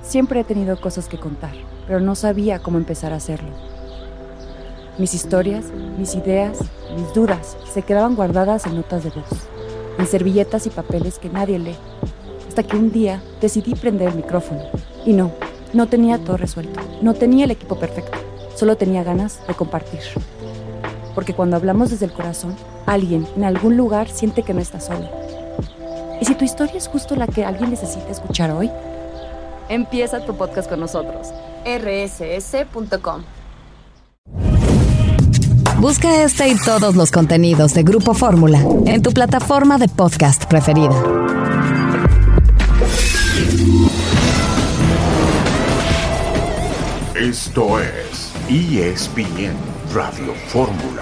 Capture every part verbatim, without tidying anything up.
Siempre he tenido cosas que contar, pero no sabía cómo empezar a hacerlo. Mis historias, mis ideas, mis dudas se quedaban guardadas en notas de voz, en servilletas y papeles que nadie lee, hasta que un día decidí prender el micrófono. Y no, no tenía todo resuelto, no tenía el equipo perfecto, solo tenía ganas de compartir. Porque cuando hablamos desde el corazón, alguien en algún lugar siente que no está solo. ¿Y si tu historia es justo la que alguien necesita escuchar hoy? Empieza tu podcast con nosotros. erre ese ese punto com. Busca este y todos los contenidos de Grupo Fórmula en tu plataforma de podcast preferida. Esto es E S P N Radio Fórmula.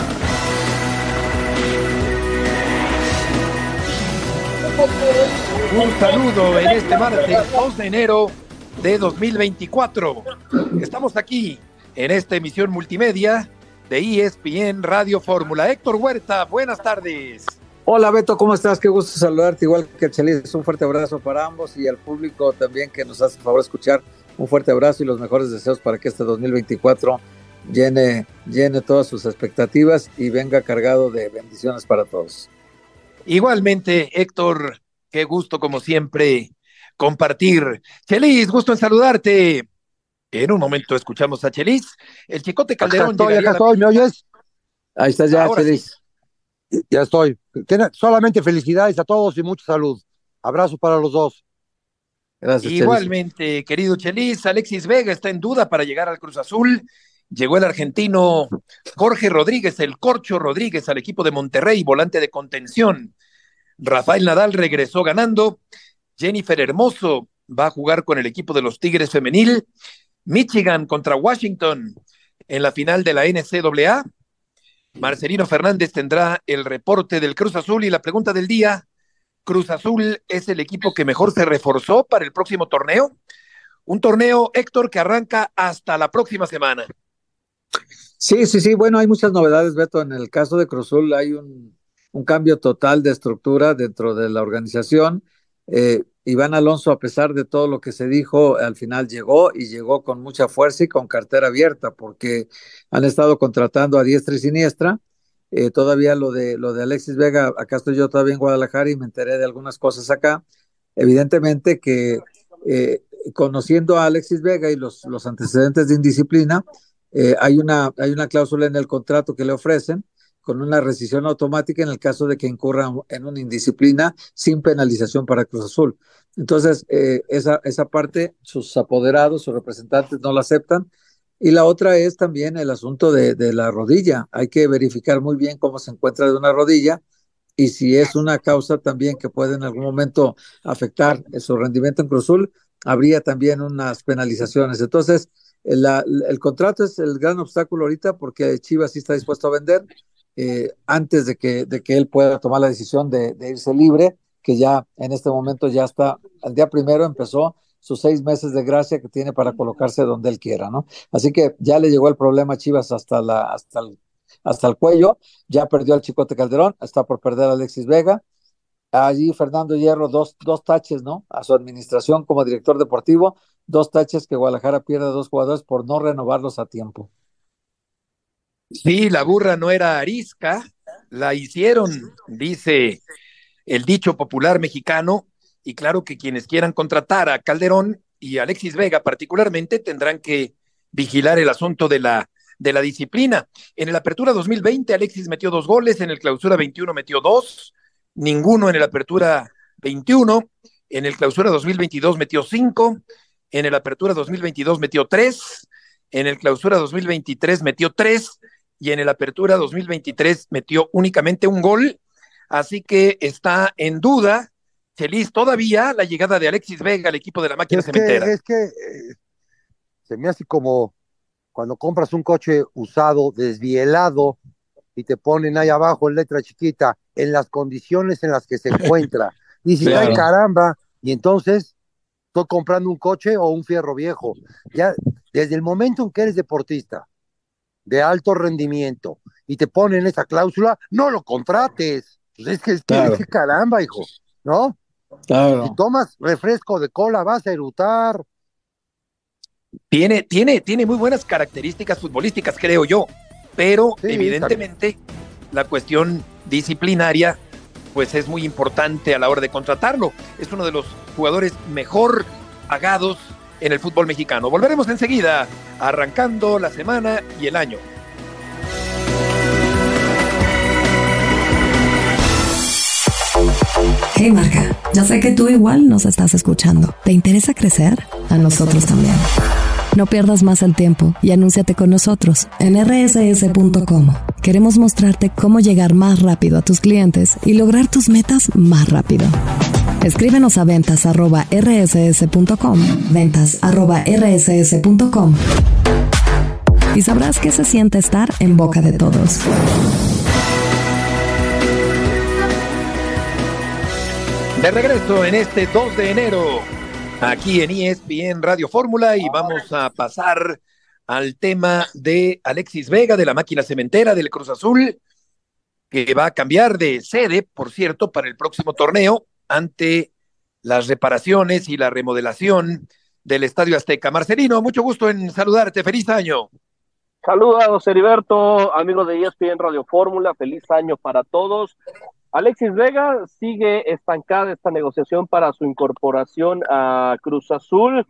Un saludo en este martes dos de enero de dos mil veinticuatro. Estamos aquí en esta emisión multimedia de E S P N Radio Fórmula. Héctor Huerta, buenas tardes. Hola Beto, ¿cómo estás? Qué gusto saludarte, igual que Chelis. Un fuerte abrazo para ambos y al público también que nos hace el favor de escuchar. Un fuerte abrazo y los mejores deseos para que este dos mil veinticuatro llene, llene todas sus expectativas y venga cargado de bendiciones para todos. Igualmente, Héctor, qué gusto como siempre compartir. Chelis, gusto en saludarte. En un momento escuchamos a Chelis. El Chicote Calderón. Acá estoy, acá estoy, ¿me oyes? Ahí está ya, Ahora Chelis. Sí. Ya estoy. Tiene solamente felicidades a todos y mucha salud. Abrazo para los dos. Gracias, Igualmente, Chelis. querido Chelis, Alexis Vega está en duda para llegar al Cruz Azul. Llegó el argentino Jorge Rodríguez, el Corcho Rodríguez, al equipo de Monterrey, volante de contención. Rafael Nadal regresó ganando. Jennifer Hermoso va a jugar con el equipo de los Tigres femenil. Michigan contra Washington en la final de la N C A A. Marcelino Fernández tendrá el reporte del Cruz Azul y la pregunta del día: ¿Cruz Azul es el equipo que mejor se reforzó para el próximo torneo? Un torneo, Héctor, que arranca hasta la próxima semana. Sí, sí, sí, bueno, hay muchas novedades, Beto. En el caso de Cruz Azul hay un, un cambio total de estructura dentro de la organización. Eh, Iván Alonso, a pesar de todo lo que se dijo, al final llegó y llegó con mucha fuerza y con cartera abierta, porque han estado contratando a diestra y siniestra. Eh, todavía lo de, lo de Alexis Vega, acá estoy yo todavía en Guadalajara y me enteré de algunas cosas acá. Evidentemente que eh, conociendo a Alexis Vega y los, los antecedentes de indisciplina, eh, hay, una, hay una cláusula en el contrato que le ofrecen con una rescisión automática en el caso de que incurra en una indisciplina sin penalización para Cruz Azul. Entonces, eh, esa, esa parte, sus apoderados, sus representantes no la aceptan. Y la otra es también el asunto de, de la rodilla. Hay que verificar muy bien cómo se encuentra de una rodilla y si es una causa también que puede en algún momento afectar su rendimiento en Cruz Azul, habría también unas penalizaciones. Entonces, la, el contrato es el gran obstáculo ahorita porque Chivas sí está dispuesto a vender. Eh, antes de que, de que él pueda tomar la decisión de, de irse libre, que ya en este momento ya está, al día primero empezó sus seis meses de gracia que tiene para colocarse donde él quiera, ¿no? Así que ya le llegó el problema a Chivas hasta, la, hasta, el, hasta el cuello, ya perdió al Chicote Calderón, está por perder a Alexis Vega. Allí Fernando Hierro, dos, dos taches, ¿no? A su administración como director deportivo, dos taches que Guadalajara pierde a dos jugadores por no renovarlos a tiempo. Sí, la burra no era arisca, la hicieron, dice el dicho popular mexicano, y claro que quienes quieran contratar a Calderón y a Alexis Vega particularmente tendrán que vigilar el asunto de la, de la disciplina. En el Apertura dos mil veinte Alexis metió dos goles, en el Clausura veintiuno metió dos, ninguno en el Apertura veintiuno, en el Clausura dos mil veintidós metió cinco, en el Apertura dos mil veintidós metió tres, en el Clausura dos mil veintitrés metió tres, y en el Apertura dos mil veintitrés metió únicamente un gol, así que está en duda, Chelis, todavía la llegada de Alexis Vega al equipo de la máquina Es que, cementera. es que eh, se me hace como cuando compras un coche usado, desvielado, y te ponen ahí abajo en letra chiquita, en las condiciones en las que se encuentra. Dices, Claro. ay caramba, y entonces estoy comprando un coche o un fierro viejo. Ya, desde el momento en que eres deportista, de alto rendimiento y te ponen esa cláusula, no lo contrates. Pues es que, es que, Claro. es que caramba, hijo, ¿no? Claro. Si tomas refresco de cola, vas a erutar. Tiene, tiene, tiene muy buenas características futbolísticas, creo yo, pero sí, evidentemente también la cuestión disciplinaria pues es muy importante a la hora de contratarlo. Es uno de los jugadores mejor pagados en el fútbol mexicano. Volveremos enseguida, arrancando la semana y el año. Hey Marca, ya sé que tú igual nos estás escuchando. ¿Te interesa crecer? A nosotros también. No pierdas más el tiempo y anúnciate con nosotros en erre ese ese punto com. Queremos mostrarte cómo llegar más rápido a tus clientes y lograr tus metas más rápido. Escríbenos a ventas arroba erre ese ese punto com, ventas arroba erre ese ese punto com, y sabrás qué se siente estar en boca de todos. De regreso en este dos de enero, aquí en E S P N Radio Fórmula, y vamos a pasar al tema de Alexis Vega, de la máquina cementera del Cruz Azul, que va a cambiar de sede, por cierto, para el próximo torneo, ante las reparaciones y la remodelación del Estadio Azteca. Marcelino, mucho gusto en saludarte, feliz año. Saludos, Heriberto, amigos de E S P N Radio Fórmula, feliz año para todos. Alexis Vega sigue estancada esta negociación para su incorporación a Cruz Azul,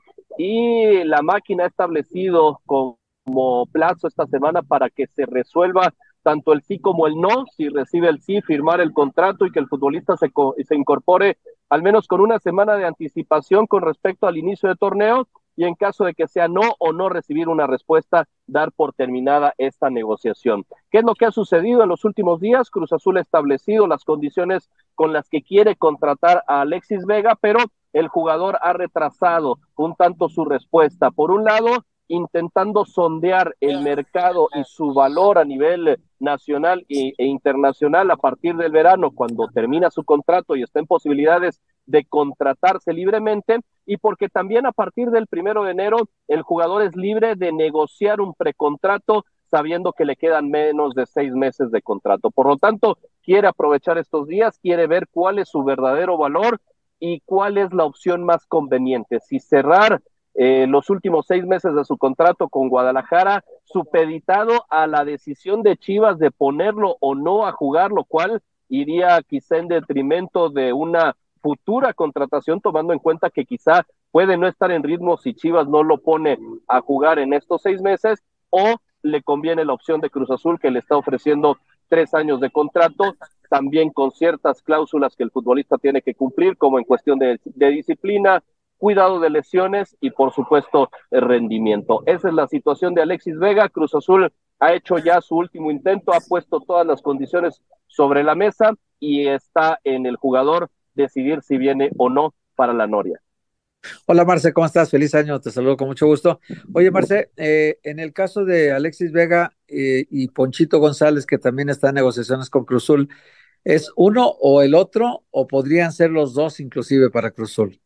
y la máquina ha establecido como plazo esta semana para que se resuelva tanto el sí como el no. Si recibe el sí, firmar el contrato y que el futbolista se, se incorpore al menos con una semana de anticipación con respecto al inicio del torneo, y en caso de que sea no o no recibir una respuesta, dar por terminada esta negociación. ¿Qué es lo que ha sucedido en los últimos días? Cruz Azul ha establecido las condiciones con las que quiere contratar a Alexis Vega, pero el jugador ha retrasado un tanto su respuesta. Por un lado, intentando sondear el mercado y su valor a nivel nacional e internacional a partir del verano, cuando termina su contrato y está en posibilidades de contratarse libremente, y porque también a partir del primero de enero el jugador es libre de negociar un precontrato sabiendo que le quedan menos de seis meses de contrato. Por lo tanto, quiere aprovechar estos días, quiere ver cuál es su verdadero valor y cuál es la opción más conveniente. Si cerrar eh, los últimos seis meses de su contrato con Guadalajara, supeditado a la decisión de Chivas de ponerlo o no a jugar, lo cual iría quizá en detrimento de una futura contratación, tomando en cuenta que quizá puede no estar en ritmo si Chivas no lo pone a jugar en estos seis meses, o le conviene la opción de Cruz Azul, que le está ofreciendo tres años de contrato, también con ciertas cláusulas que el futbolista tiene que cumplir, como en cuestión de, de disciplina, cuidado de lesiones y por supuesto el rendimiento. Esa es la situación de Alexis Vega. Cruz Azul ha hecho ya su último intento, ha puesto todas las condiciones sobre la mesa y está en el jugador decidir si viene o no para la Noria. Hola Marce, ¿cómo estás? Feliz año, te saludo con mucho gusto. Oye Marce, eh, en el caso de Alexis Vega eh, y Ponchito González, que también está en negociaciones con Cruz Azul, ¿es uno o el otro, o podrían ser los dos inclusive para Cruz Azul?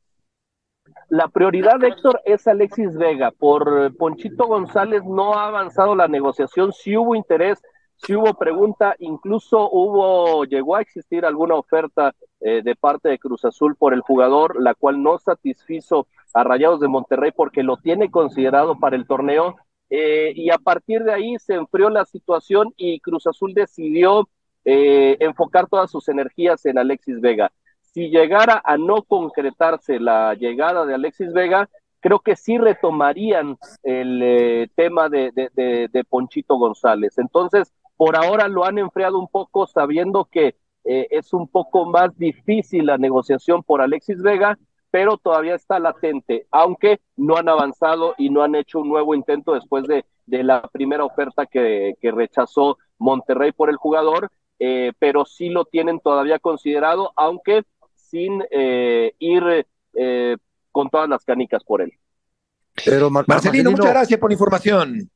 La prioridad, Héctor, es Alexis Vega. Por Ponchito González no ha avanzado la negociación, sí hubo interés, sí hubo pregunta, incluso hubo, llegó a existir alguna oferta eh, de parte de Cruz Azul por el jugador, la cual no satisfizo a Rayados de Monterrey porque lo tiene considerado para el torneo, eh, y a partir de ahí se enfrió la situación y Cruz Azul decidió eh, enfocar todas sus energías en Alexis Vega. Si llegara a no concretarse la llegada de Alexis Vega, creo que sí retomarían el eh, tema de, de, de, de Ponchito González. Entonces, por ahora lo han enfriado un poco, sabiendo que eh, es un poco más difícil la negociación por Alexis Vega, pero todavía está latente, aunque no han avanzado y no han hecho un nuevo intento después de, de la primera oferta que, que rechazó Monterrey por el jugador, eh, pero sí lo tienen todavía considerado, aunque sin eh, ir eh, con todas las canicas por él. Pero Mar- Marcelino, Marcelino, muchas gracias por la información.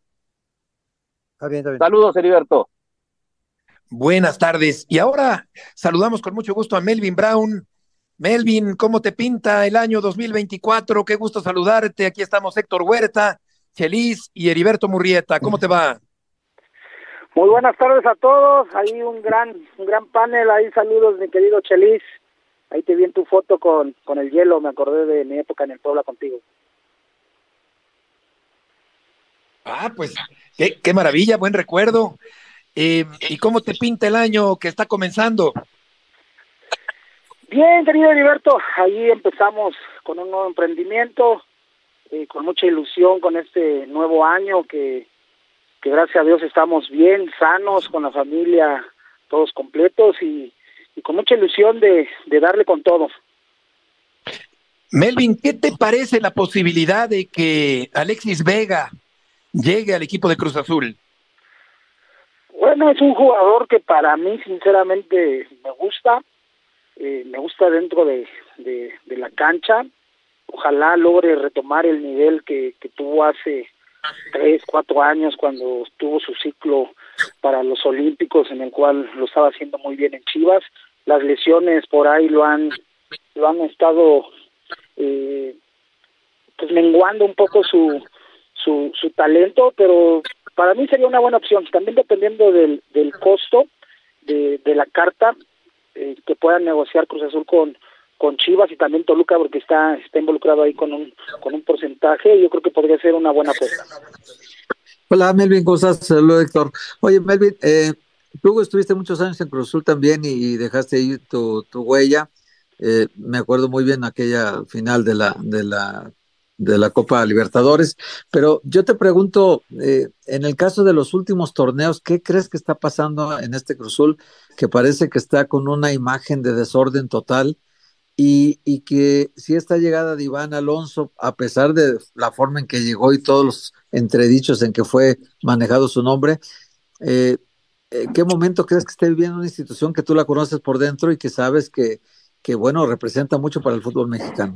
Está bien, está bien. Saludos, Heriberto. Buenas tardes. Y ahora saludamos con mucho gusto a Melvin Brown. Melvin, ¿cómo te pinta el año dos mil veinticuatro? Qué gusto saludarte. Aquí estamos Héctor Huerta, Chelis y Heriberto Murrieta. ¿Cómo te va? Muy buenas tardes a todos. Ahí un gran un gran panel. Ahí saludos, mi querido Chelis. Ahí te vi en tu foto con, con el hielo. Me acordé de mi época en el Puebla contigo. Ah, pues qué, qué maravilla, buen recuerdo. Eh, ¿Y cómo te pinta el año que está comenzando? Bien, querido Heriberto, ahí empezamos con un nuevo emprendimiento, eh, con mucha ilusión con este nuevo año, que, que gracias a Dios estamos bien, sanos, con la familia, todos completos y, y con mucha ilusión de, de darle con todo. Melvin, ¿qué te parece la posibilidad de que Alexis Vega llegue al equipo de Cruz Azul? Bueno, es un jugador que para mí sinceramente me gusta, eh, me gusta dentro de, de, de la cancha. Ojalá logre retomar el nivel que, que tuvo hace tres, cuatro años cuando tuvo su ciclo para los Olímpicos, en el cual lo estaba haciendo muy bien en Chivas. Las lesiones por ahí lo han, lo han estado eh, pues menguando un poco su, su, su talento, pero para mí sería una buena opción, también dependiendo del, del costo de, de la carta eh, que puedan negociar Cruz Azul con, con Chivas y también Toluca, porque está, está involucrado ahí con un, con un porcentaje. Yo creo que podría ser una buena apuesta. Hola Melvin, ¿cómo estás? Saludos, Héctor. Oye Melvin, eh, tú estuviste muchos años en Cruz Azul también y, y dejaste ahí tu, tu huella. Eh, me acuerdo muy bien aquella final de la, de la de la Copa Libertadores, pero yo te pregunto, eh, en el caso de los últimos torneos, ¿qué crees que está pasando en este Cruz Azul que parece que está con una imagen de desorden total y, y que si esta llegada de Iván Alonso, a pesar de la forma en que llegó y todos los entredichos en que fue manejado su nombre, eh, ¿en qué momento crees que esté viviendo una institución que tú la conoces por dentro y que sabes que, que bueno, representa mucho para el fútbol mexicano?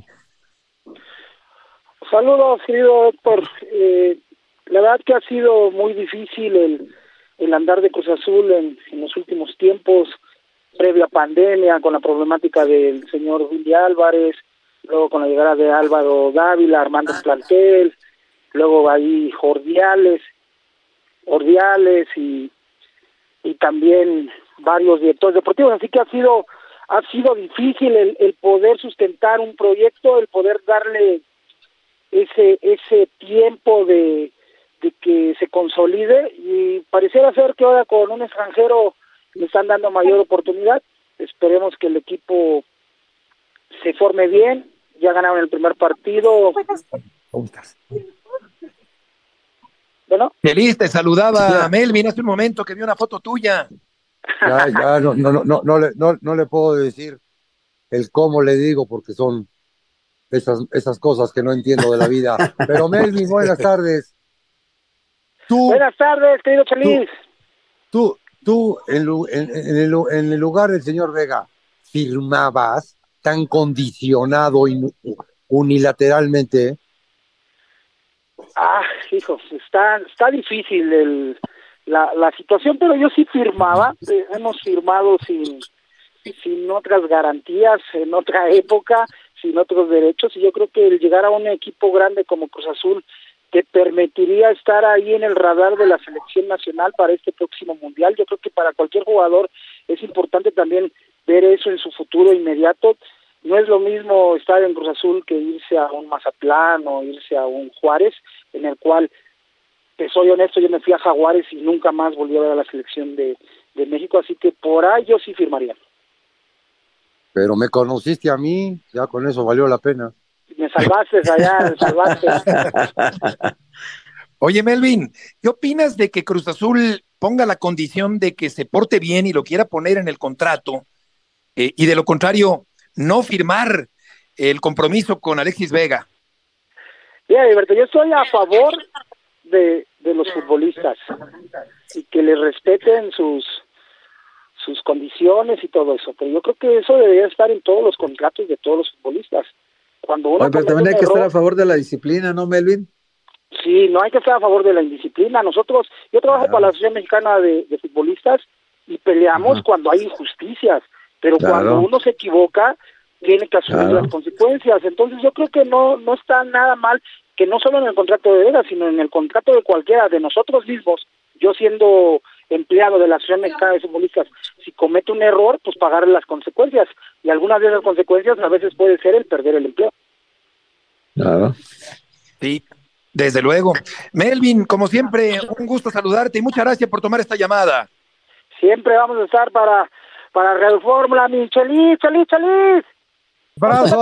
Saludos, querido Héctor. Eh, la verdad que ha sido muy difícil el, el andar de Cruz Azul en, en los últimos tiempos, previa pandemia, con la problemática del señor Willy Álvarez, luego con la llegada de Álvaro Dávila, armando el plantel, luego ahí Ordiales, Ordiales y, y también varios directores deportivos, así que ha sido, ha sido difícil el, el poder sustentar un proyecto, el poder darle ese ese tiempo de, de que se consolide, y pareciera ser que ahora con un extranjero le están dando mayor oportunidad. Esperemos que el equipo se forme bien. Ya ganaron el primer partido. ¿Cómo estás? Bueno. Feliz, te saludaba a Melvin hace un momento que vi una foto tuya. Ya, ya, no, no, no, no, no, le, no, no le puedo decir el cómo le digo porque son esas, esas cosas que no entiendo de la vida. Pero Melvin, buenas tardes. Tú, buenas tardes, querido Chelis. Tú, tú, tú en, en, en, el, en el lugar del señor Vega, ¿firmabas tan condicionado unilateralmente? Ah, hijo, está, está difícil el, la, la situación, pero yo sí firmaba. Eh, hemos firmado sin, sin otras garantías, en otra época, sin otros derechos, y yo creo que el llegar a un equipo grande como Cruz Azul te permitiría estar ahí en el radar de la selección nacional para este próximo mundial. Yo creo que para cualquier jugador es importante también ver eso en su futuro inmediato. No es lo mismo estar en Cruz Azul que irse a un Mazatlán o irse a un Juárez, en el cual, te soy honesto, yo me fui a Jaguares y nunca más volví a ver a la selección de, de México, así que por ahí yo sí firmaría. Pero me conociste a mí, ya con eso valió la pena. Me salvaste allá, me salvaste. Oye, Melvin, ¿qué opinas de que Cruz Azul ponga la condición de que se porte bien y lo quiera poner en el contrato, eh, y de lo contrario, no firmar el compromiso con Alexis Vega? Mira, Alberto, yo estoy a favor de, de los futbolistas y que les respeten sus sus condiciones y todo eso, pero yo creo que eso debería estar en todos los contratos de todos los futbolistas. Cuando uno Oye, pero también hay que error, estar a favor de la disciplina, ¿no, Melvin? Sí, no hay que estar a favor de la indisciplina. Nosotros, yo trabajo ah. para la Asociación Mexicana de, de Futbolistas y peleamos uh-huh. cuando hay injusticias, pero claro. cuando uno se equivoca, tiene que asumir claro. las consecuencias. Entonces yo creo que no, no está nada mal que no solo en el contrato de Vega, sino en el contrato de cualquiera de nosotros mismos, yo siendo empleado de la Asociación Mexicana de Futbolistas, si comete un error, pues pagarle las consecuencias, y algunas de esas consecuencias a veces puede ser el perder el empleo. Claro. Sí, Desde luego. Melvin, como siempre, un gusto saludarte y muchas gracias por tomar esta llamada. Siempre vamos a estar para, para Radio Fórmula, mi Chelis, Chelis, Chelis. ¡Abrazo!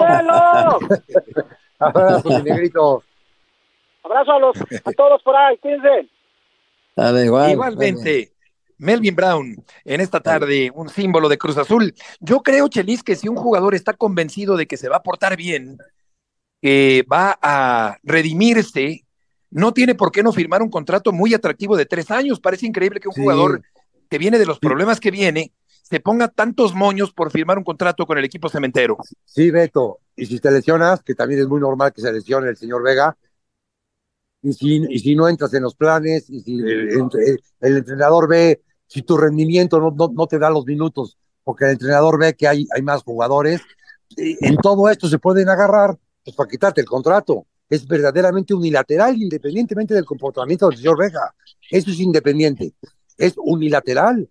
¡Abrazo, mi negrito! Abrazo a, los, a todos por ahí, cuídense. Dale, igual, Igualmente, dale. Melvin Brown, en esta tarde, un símbolo de Cruz Azul. Yo creo, Chelis, que si un jugador está convencido de que se va a portar bien, que va a redimirse, no tiene por qué no firmar un contrato muy atractivo de tres años. Parece increíble que un Sí. jugador que viene de los problemas que viene se ponga tantos moños por firmar un contrato con el equipo cementero. Sí, Beto, y si te lesionas, que también es muy normal que se lesione el señor Vega, y si, y si no entras en los planes, y si el, el, el entrenador ve, si tu rendimiento no, no, no te da los minutos, porque el entrenador ve que hay, hay más jugadores, en todo esto se pueden agarrar pues, para quitarte el contrato. Es verdaderamente unilateral, independientemente del comportamiento del señor Vega. Eso es independiente, es unilateral.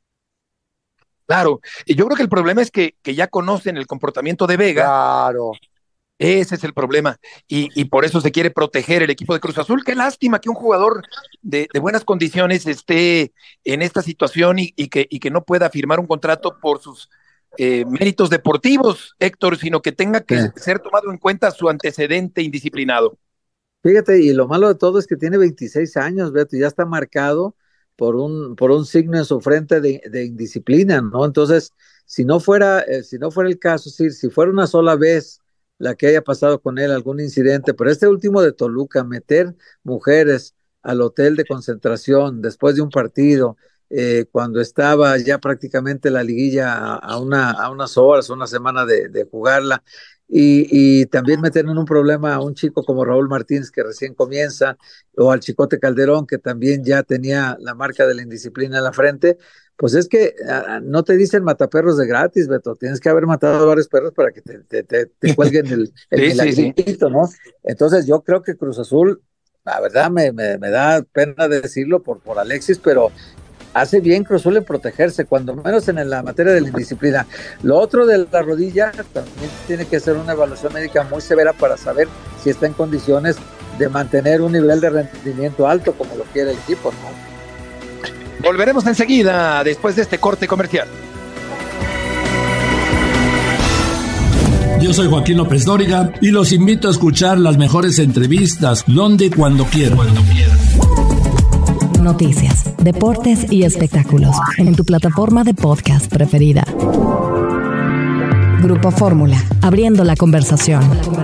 Claro, y yo creo que el problema es que, que ya conocen el comportamiento de Vega. Claro. Ese es el problema, y, y por eso se quiere proteger el equipo de Cruz Azul. Qué lástima que un jugador de, de buenas condiciones esté en esta situación y, y, que, y que no pueda firmar un contrato por sus eh, méritos deportivos, Héctor, sino que tenga que Sí. ser tomado en cuenta su antecedente indisciplinado. Fíjate, y lo malo de todo es que tiene veintiséis años, Beto, y ya está marcado por un, por un signo en su frente de, de indisciplina, ¿no? Entonces, si no fuera, eh, si no fuera el caso, si, si fuera una sola vez la que haya pasado con él algún incidente, pero este último de Toluca, meter mujeres al hotel de concentración después de un partido, eh, cuando estaba ya prácticamente la liguilla a, a, una, a unas horas, una semana de, de jugarla, y, y también meter en un problema a un chico como Raúl Martínez que recién comienza, o al Chicote Calderón que también ya tenía la marca de la indisciplina en la frente, pues es que uh, no te dicen mataperros de gratis, Beto, tienes que haber matado a varios perros para que te, te, te, te cuelguen el, el Sí, milagrito, sí, sí. ¿no? Entonces yo creo que Cruz Azul, la verdad me, me, me da pena decirlo por, por Alexis, pero hace bien Cruz Azul en protegerse, cuando menos en la materia de la indisciplina. Lo otro de la rodilla, también tiene que hacer una evaluación médica muy severa para saber si está en condiciones de mantener un nivel de rendimiento alto como lo quiere el equipo, ¿no? Volveremos enseguida después de este corte comercial. Yo soy Joaquín López Dóriga y los invito a escuchar las mejores entrevistas donde y cuando quieran. Cuando quieran. Noticias, deportes y espectáculos en tu plataforma de podcast preferida. Grupo Fórmula, abriendo la conversación.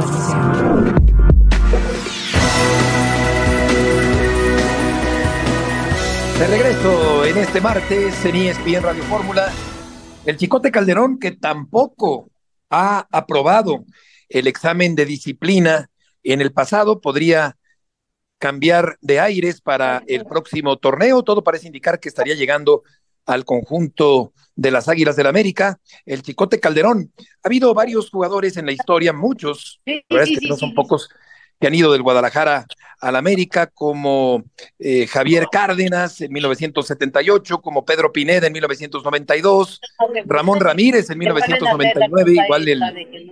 De regreso en este martes en E S P N Radio Fórmula, el Chicote Calderón, que tampoco ha aprobado el examen de disciplina en el pasado, podría cambiar de aires para el próximo torneo. Todo parece indicar que estaría llegando al conjunto de las Águilas del América. El Chicote Calderón, ha habido varios jugadores en la historia, muchos, la verdad es que no son pocos, que han ido del Guadalajara al América, como eh, Javier Cárdenas en mil novecientos setenta y ocho, como Pedro Pineda en mil novecientos noventa y dos, Ramón Ramírez en mil novecientos noventa y nueve, igual el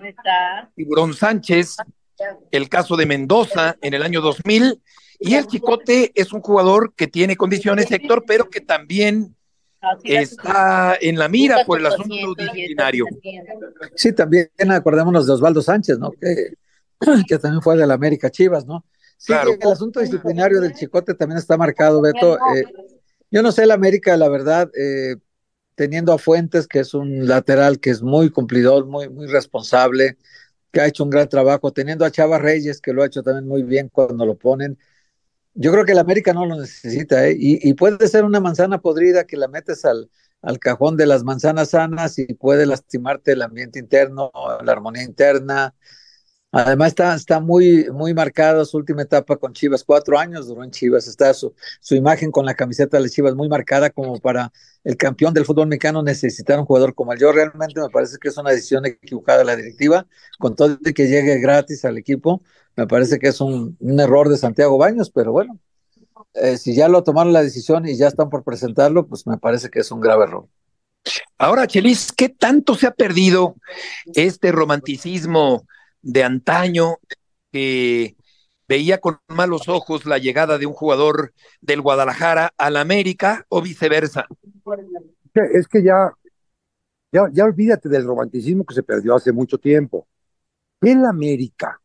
Tiburón Sánchez, el caso de Mendoza en el año dos mil, y el Chicote es un jugador que tiene condiciones, Héctor, pero que también está en la mira por el asunto disciplinario. Sí, también acordémonos de Osvaldo Sánchez, ¿no? Que, que también fue de la América Chivas, ¿no? Sí, Claro. el asunto disciplinario del Chicote también está marcado, Beto. Eh, yo no sé, el América, la verdad, eh, teniendo a Fuentes, que es un lateral que es muy cumplidor, muy, muy responsable, que ha hecho un gran trabajo, teniendo a Chava Reyes, que lo ha hecho también muy bien cuando lo ponen. Yo creo que el América no lo necesita, ¿eh? Y, y puede ser una manzana podrida que la metes al, al cajón de las manzanas sanas y puede lastimarte el ambiente interno, la armonía interna. Además está, está muy, muy marcada su última etapa con Chivas, cuatro años duró en Chivas, está su, su imagen con la camiseta de las Chivas muy marcada como para el campeón del fútbol mexicano necesitar un jugador como él. Yo realmente me parece que es una decisión equivocada de la directiva, con todo el que llegue gratis al equipo, me parece que es un, un error de Santiago Baños, pero bueno, eh, si ya lo tomaron la decisión y ya están por presentarlo, pues me parece que es un grave error. Ahora, Chelis, ¿qué tanto se ha perdido este romanticismo de antaño que veía con malos ojos la llegada de un jugador del Guadalajara al América o viceversa. Es que ya, ya, ya olvídate del romanticismo que se perdió hace mucho tiempo. El América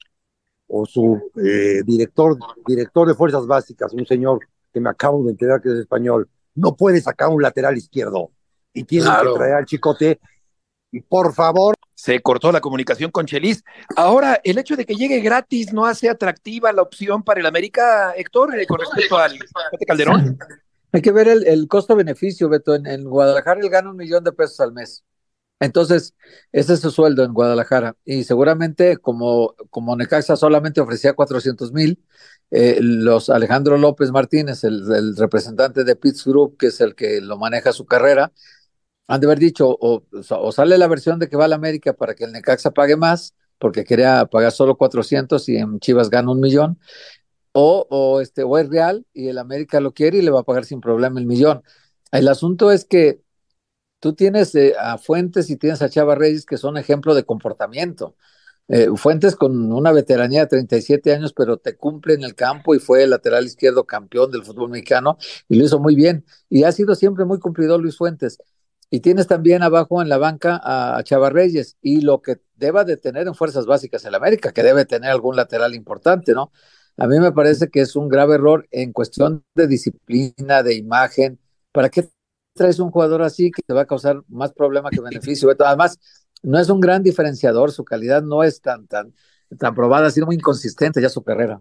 o su eh, director, director de fuerzas básicas, un señor que me acabo de enterar que es español, no puede sacar un lateral izquierdo y tienen claro. que traer al Chicote. Y por favor. Se cortó la comunicación con Chelis. Ahora, el hecho de que llegue gratis no hace atractiva la opción para el América, Héctor, eh, con respecto al Calderón. Hay que ver el, el costo-beneficio, Beto. En, en Guadalajara él gana un millón de pesos al mes. Entonces, ese es su sueldo en Guadalajara. Y seguramente, como, como Necaxa solamente ofrecía cuatrocientos mil, eh, los Alejandro López Martínez, el, el representante de Pitts Group, que es el que lo maneja su carrera, han de haber dicho, o, o sale la versión de que va a la América para que el Necaxa pague más, porque quería pagar solo cuatrocientos y en Chivas gana un millón, o, o, este, o es real y el América lo quiere y le va a pagar sin problema el millón. El asunto es que tú tienes eh, a Fuentes y tienes a Chava Reyes que son ejemplo de comportamiento. Eh, Fuentes con una veteranía de treinta y siete años, pero te cumple en el campo y fue el lateral izquierdo campeón del fútbol mexicano y lo hizo muy bien. Y ha sido siempre muy cumplidor Luis Fuentes. Y tienes también abajo en la banca a, a Chava Reyes y lo que deba de tener en fuerzas básicas el América, que debe tener algún lateral importante, ¿no? A mí me parece que es un grave error en cuestión de disciplina, de imagen. ¿Para qué traes un jugador así que te va a causar más problema que beneficio? Además, no es un gran diferenciador, su calidad no es tan, tan, tan probada, ha sido muy inconsistente ya su carrera.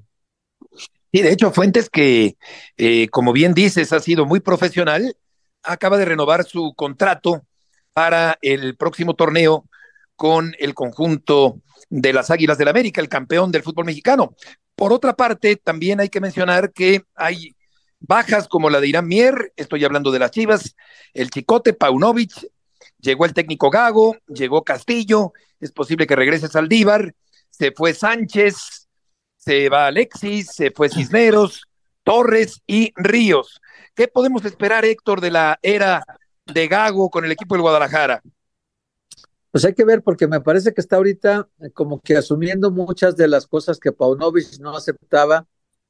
Y de hecho, Fuentes, que eh, como bien dices, ha sido muy profesional, acaba de renovar su contrato para el próximo torneo con el conjunto de las Águilas del América, el campeón del fútbol mexicano. Por otra parte, también hay que mencionar que hay bajas como la de Irán Mier, estoy hablando de las Chivas, el Chicote, Paunovic, llegó el técnico Gago, llegó Castillo, es posible que regrese Saldívar, se fue Sánchez, se va Alexis, se fue Cisneros, Torres y Ríos. ¿Qué podemos esperar, Héctor, de la era de Gago con el equipo del Guadalajara? Pues hay que ver, porque me parece que está ahorita como que asumiendo muchas de las cosas que Paunovic no aceptaba,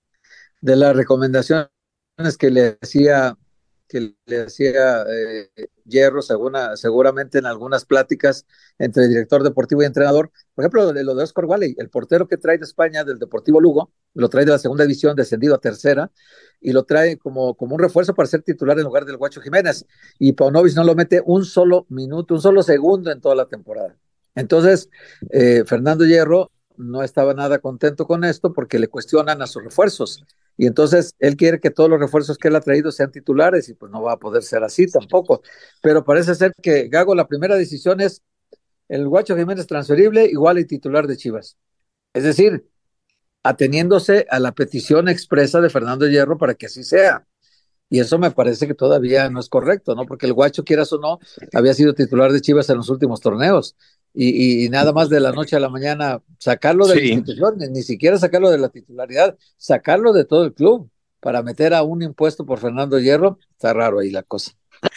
de las recomendaciones que le hacía que le hacía eh, Hierro, seguna, seguramente en algunas pláticas entre director deportivo y entrenador. Por ejemplo, de lo de Oscar Wally, el portero que trae de España, del Deportivo Lugo, lo trae de la segunda división, descendido a tercera, y lo trae como, como un refuerzo para ser titular en lugar del Guacho Jiménez. Y Paunovic no lo mete un solo minuto, un solo segundo en toda la temporada. Entonces, eh, Fernando Hierro no estaba nada contento con esto porque le cuestionan a sus refuerzos. Y entonces él quiere que todos los refuerzos que él ha traído sean titulares y pues no va a poder ser así tampoco. Pero parece ser que Gago, la primera decisión es el Guacho Jiménez transferible igual y titular de Chivas. Es decir, ateniéndose a la petición expresa de Fernando Hierro para que así sea. Y eso me parece que todavía no es correcto, ¿no? Porque el Guacho, quieras o no, había sido titular de Chivas en los últimos torneos. Y, y nada más de la noche a la mañana sacarlo de sí. la institución, ni, ni siquiera sacarlo de la titularidad, sacarlo de todo el club para meter a un impuesto por Fernando Hierro, está raro ahí la cosa.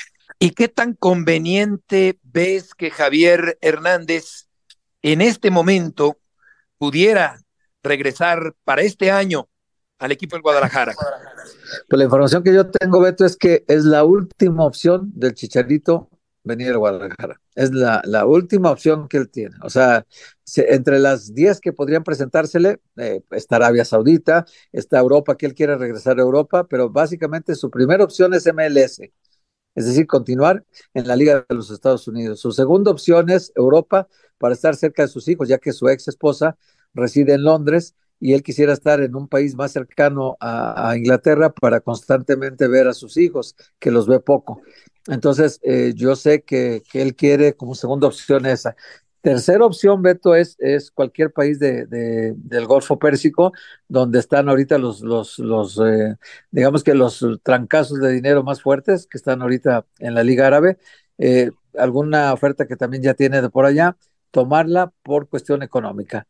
¿Y qué tan conveniente ves que Javier Hernández en este momento pudiera regresar para este año al equipo del Guadalajara? Pues la información que yo tengo, Beto, es que es la última opción del Chicharito venir a Guadalajara. Es la, la última opción que él tiene. O sea, se, entre las diez que podrían presentársele, eh, está Arabia Saudita, está Europa, que él quiere regresar a Europa, pero básicamente su primera opción es M L S, es decir, continuar en la Liga de los Estados Unidos. Su segunda opción es Europa para estar cerca de sus hijos, ya que su ex esposa reside en Londres y él quisiera estar en un país más cercano a, a Inglaterra para constantemente ver a sus hijos, que los ve poco. Entonces, eh, yo sé que, que él quiere como segunda opción esa. Tercera opción, Beto, es, es cualquier país de, de, del Golfo Pérsico, donde están ahorita los, los, los eh, digamos que los trancazos de dinero más fuertes que están ahorita en la Liga Árabe. Eh, alguna oferta que también ya tiene de por allá, tomarla por cuestión económica.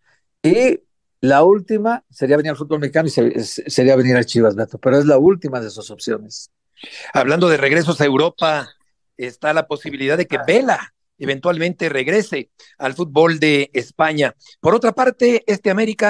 Y la última sería venir al fútbol mexicano y se, sería venir a Chivas, Beto, pero es la última de sus opciones. Hablando de regresos a Europa, está la posibilidad de que Vela eventualmente regrese al fútbol de España. Por otra parte, este América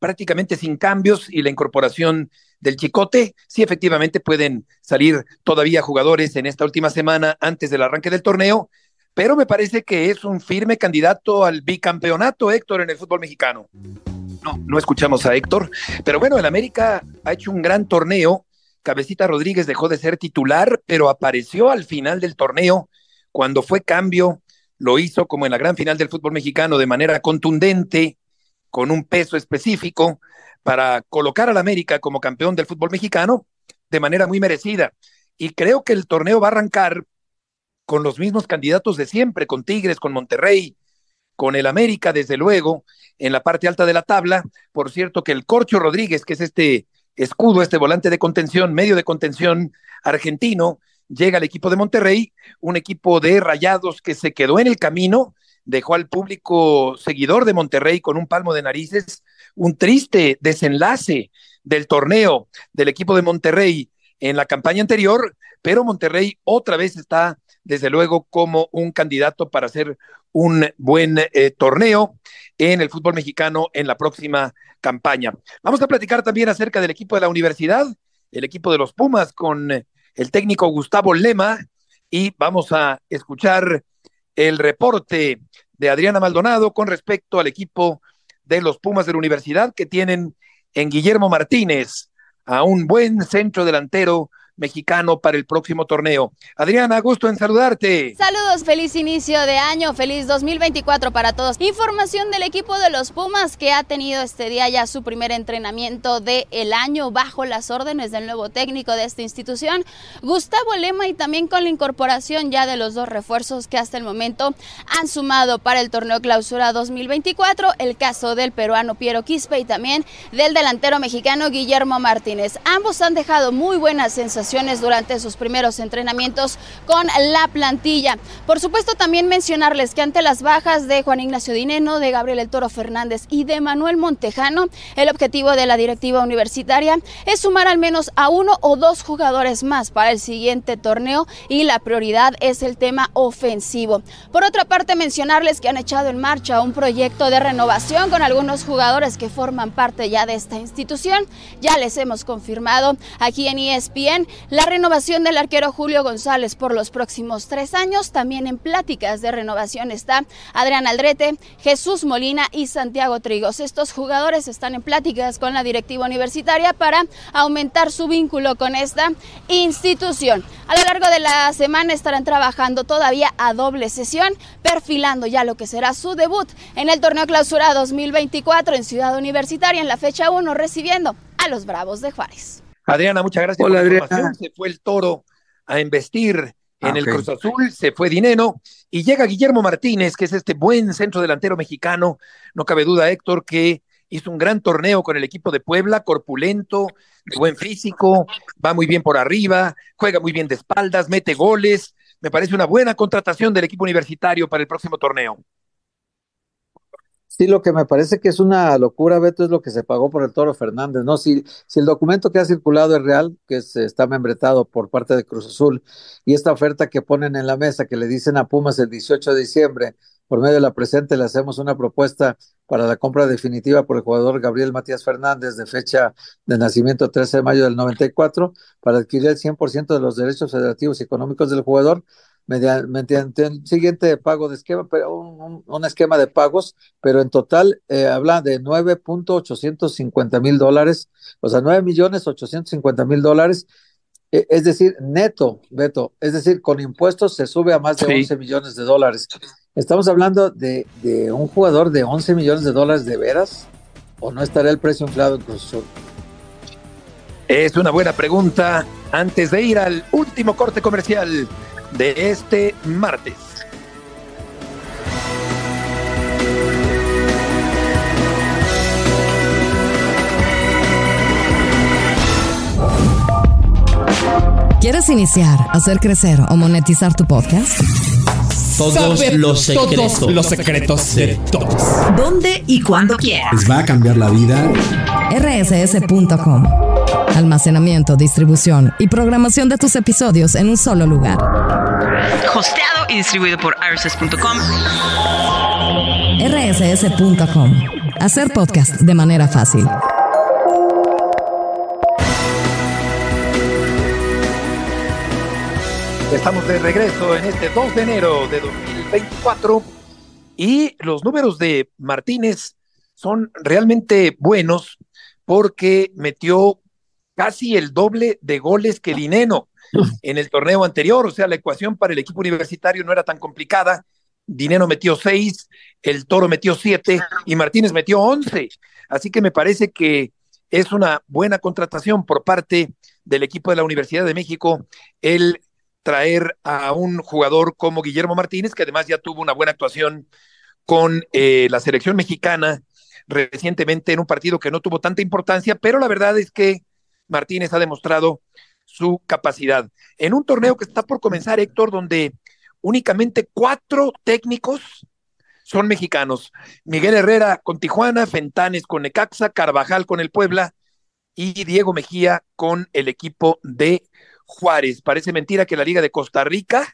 prácticamente sin cambios y la incorporación del Chicote, sí efectivamente pueden salir todavía jugadores en esta última semana antes del arranque del torneo, pero me parece que es un firme candidato al bicampeonato, Héctor, en el fútbol mexicano. No, no escuchamos a Héctor, pero bueno, el América ha hecho un gran torneo. Cabecita Rodríguez dejó de ser titular, pero apareció al final del torneo. Cuando fue cambio, lo hizo como en la gran final del fútbol mexicano, de manera contundente, con un peso específico, para colocar al América como campeón del fútbol mexicano de manera muy merecida. Y creo que el torneo va a arrancar con los mismos candidatos de siempre, con Tigres, con Monterrey, con el América, desde luego, en la parte alta de la tabla. Por cierto, que el Corcho Rodríguez, que es este escudo, este volante de contención, medio de contención argentino, llega al equipo de Monterrey, un equipo de Rayados que se quedó en el camino, dejó al público seguidor de Monterrey con un palmo de narices, un triste desenlace del torneo del equipo de Monterrey en la campaña anterior, pero Monterrey otra vez está, desde luego, como un candidato para hacer un buen eh, torneo en el fútbol mexicano en la próxima campaña. Vamos a platicar también acerca del equipo de la universidad, el equipo de los Pumas, con el técnico Gustavo Lema, y vamos a escuchar el reporte de Adriana Maldonado con respecto al equipo de los Pumas de la universidad, que tienen en Guillermo Martínez a un buen centro delantero mexicano para el próximo torneo. Adriana, gusto en saludarte. Saludos, feliz inicio de año, feliz dos mil veinticuatro para todos. Información del equipo de los Pumas, que ha tenido este día ya su primer entrenamiento del año bajo las órdenes del nuevo técnico de esta institución, Gustavo Lema, y también con la incorporación ya de los dos refuerzos que hasta el momento han sumado para el torneo clausura dos mil veinticuatro, el caso del peruano Piero Quispe y también del delantero mexicano Guillermo Martínez. Ambos han dejado muy buenas sensaciones durante sus primeros entrenamientos con la plantilla. Por supuesto, también mencionarles que ante las bajas de Juan Ignacio Dineno, de Gabriel El Toro Fernández y de Manuel Montejano, el objetivo de la directiva universitaria es sumar al menos a uno o dos jugadores más para el siguiente torneo, y la prioridad es el tema ofensivo. Por otra parte, mencionarles que han echado en marcha un proyecto de renovación con algunos jugadores que forman parte ya de esta institución. Ya les hemos confirmado aquí en E S P N la renovación del arquero Julio González por los próximos tres años. También en pláticas de renovación está Adrián Aldrete, Jesús Molina y Santiago Trigos. Estos jugadores están en pláticas con la directiva universitaria para aumentar su vínculo con esta institución. A lo largo de la semana estarán trabajando todavía a doble sesión, perfilando ya lo que será su debut en el torneo clausura dos mil veinticuatro en Ciudad Universitaria en la fecha uno, recibiendo a los Bravos de Juárez. Adriana, muchas gracias. Hola, por la Adriana. información. Se fue el Toro a embestir en Ah, el ok. Cruz Azul, se fue Dineno, y llega Guillermo Martínez, que es este buen centro delantero mexicano. No cabe duda, Héctor, que hizo un gran torneo con el equipo de Puebla, corpulento, de buen físico, va muy bien por arriba, juega muy bien de espaldas, mete goles. Me parece una buena contratación del equipo universitario para el próximo torneo. Sí, lo que me parece que es una locura, Beto, es lo que se pagó por el Toro Fernández, ¿no? Si, si el documento que ha circulado es real, que es, está membretado por parte de Cruz Azul, y esta oferta que ponen en la mesa, que le dicen a Pumas el dieciocho de diciembre, por medio de la presente le hacemos una propuesta para la compra definitiva por el jugador Gabriel Matías Fernández, de fecha de nacimiento trece de mayo del noventa y cuatro, para adquirir el cien por ciento de los derechos federativos y económicos del jugador, mediante, mediante el siguiente pago de esquema, pero un, un, un esquema de pagos, pero en total eh, habla de nueve millones ochocientos cincuenta mil dólares, o sea, nueve millones ochocientos cincuenta mil dólares, eh, es decir, neto, Beto, es decir, con impuestos se sube a más de Sí. once millones de dólares. Estamos hablando de, de un jugador de once millones de dólares, ¿de veras? ¿O no estará el precio inflado en Cruz Azul? Es una buena pregunta antes de ir al último corte comercial de este martes. ¿Quieres iniciar, hacer crecer o monetizar tu podcast? Todos Saber los secretos. todos los secretos de todos. ¿Dónde y cuándo quieras? Les va a cambiar la vida. R S S punto com. Almacenamiento, distribución y programación de tus episodios en un solo lugar. Hosteado y distribuido por R S S punto com. R S S punto com. Hacer podcast de manera fácil. Estamos de regreso en este dos de enero de dos mil veinticuatro y los números de Martínez son realmente buenos porque metió casi el doble de goles que Dineno en el torneo anterior. O sea, la ecuación para el equipo universitario no era tan complicada. Dineno metió seis, el Toro metió siete y Martínez metió once. Así que me parece que es una buena contratación por parte del equipo de la Universidad de México el traer a un jugador como Guillermo Martínez, que además ya tuvo una buena actuación con eh, la selección mexicana recientemente en un partido que no tuvo tanta importancia, pero la verdad es que Martínez ha demostrado su capacidad. En un torneo que está por comenzar, Héctor, donde únicamente cuatro técnicos son mexicanos. Miguel Herrera con Tijuana, Fentanes con Necaxa, Carvajal con el Puebla y Diego Mejía con el equipo de Juárez. Parece mentira que la Liga de Costa Rica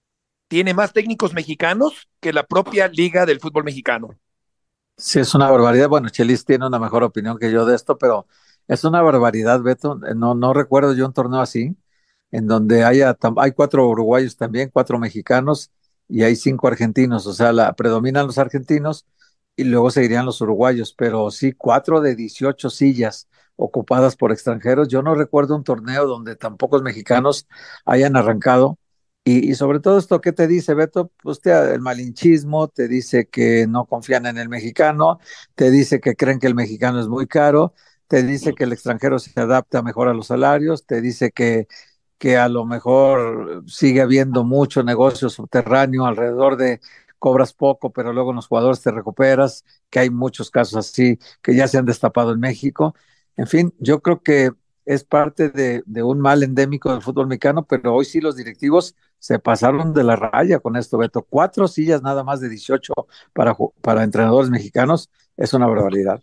tiene más técnicos mexicanos que la propia Liga del Fútbol Mexicano. Sí, es una barbaridad. Bueno, Chelis tiene una mejor opinión que yo de esto, pero es una barbaridad, Beto. No, no recuerdo yo un torneo así, en donde haya, hay cuatro uruguayos también, cuatro mexicanos y hay cinco argentinos. O sea, la, predominan los argentinos y luego seguirían los uruguayos, pero sí, cuatro de dieciocho sillas ocupadas por extranjeros. Yo no recuerdo un torneo donde tan pocos mexicanos hayan arrancado. Y, y sobre todo esto, ¿qué te dice, Beto? Pues te, el malinchismo, te dice que no confían en el mexicano, te dice que creen que el mexicano es muy caro, te dice que el extranjero se adapta mejor a los salarios, te dice que, que a lo mejor sigue habiendo mucho negocio subterráneo alrededor de cobras poco, pero luego en los jugadores te recuperas, que hay muchos casos así que ya se han destapado en México. En fin, yo creo que es parte de, de un mal endémico del fútbol mexicano, pero hoy sí los directivos se pasaron de la raya con esto, Beto. Cuatro sillas nada más de dieciocho para, para entrenadores mexicanos es una barbaridad.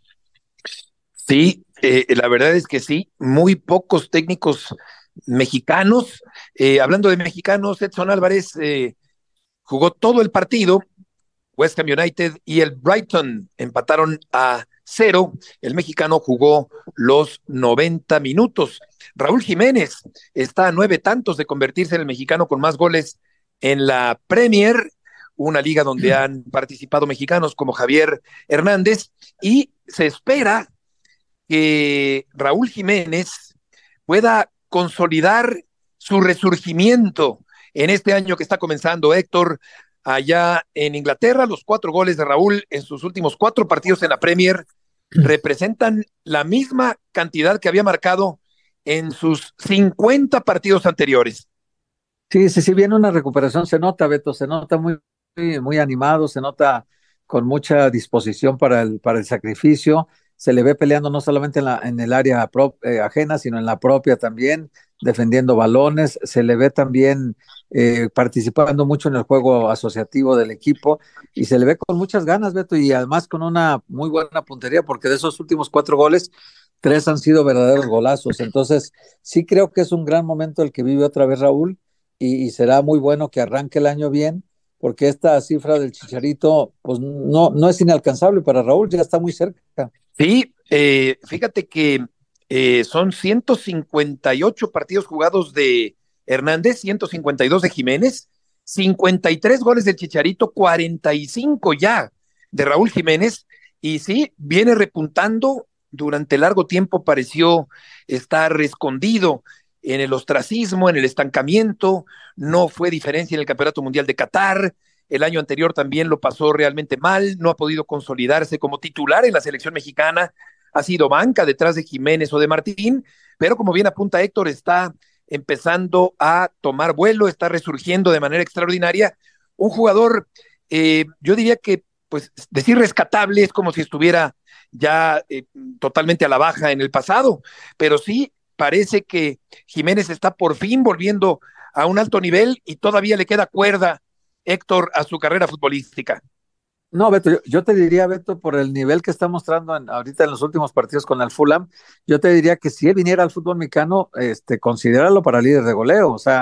Sí, eh, la verdad es que sí, muy pocos técnicos mexicanos. Eh, hablando de mexicanos, Edson Álvarez eh, jugó todo el partido. West Ham United y el Brighton empataron a cero. El mexicano jugó los noventa minutos. Raúl Jiménez está a nueve tantos de convertirse en el mexicano con más goles en la Premier, una liga donde han participado mexicanos como Javier Hernández, y se espera que Raúl Jiménez pueda consolidar su resurgimiento en este año que está comenzando, Héctor, allá en Inglaterra. Los cuatro goles de Raúl en sus últimos cuatro partidos en la Premier representan la misma cantidad que había marcado en sus cincuenta partidos anteriores. Sí, sí, sí, viene una recuperación, se nota, Beto, se nota muy, muy, muy animado, se nota con mucha disposición para el, para el sacrificio, se le ve peleando no solamente en, la, en el área pro, eh, ajena, sino en la propia también, defendiendo balones, se le ve también eh, participando mucho en el juego asociativo del equipo y se le ve con muchas ganas, Beto, y además con una muy buena puntería, porque de esos últimos cuatro goles, tres han sido verdaderos golazos. Entonces, sí creo que es un gran momento el que vive otra vez Raúl y, y será muy bueno que arranque el año bien, porque esta cifra del Chicharito, pues no, no es inalcanzable para Raúl, ya está muy cerca. Sí, eh, fíjate que eh, son ciento cincuenta y ocho partidos jugados de Hernández, ciento cincuenta y dos de Jiménez, cincuenta y tres goles del Chicharito, cuarenta y cinco ya de Raúl Jiménez, y sí, viene repuntando. Durante largo tiempo pareció estar escondido en el ostracismo, en el estancamiento, no fue diferencia en el Campeonato Mundial de Qatar. El año anterior también lo pasó realmente mal, no ha podido consolidarse como titular en la selección mexicana, ha sido banca detrás de Jiménez o de Martín, pero como bien apunta Héctor, está empezando a tomar vuelo, está resurgiendo de manera extraordinaria. Un jugador, eh, yo diría que, pues, decir rescatable es como si estuviera ya eh, totalmente a la baja en el pasado, pero sí parece que Jiménez está por fin volviendo a un alto nivel y todavía le queda cuerda, Héctor, a su carrera futbolística. No, Beto, yo, yo te diría, Beto, por el nivel que está mostrando en, ahorita en los últimos partidos con el Fulham, yo te diría que si él viniera al fútbol mexicano, este, considéralo para líder de goleo. O sea,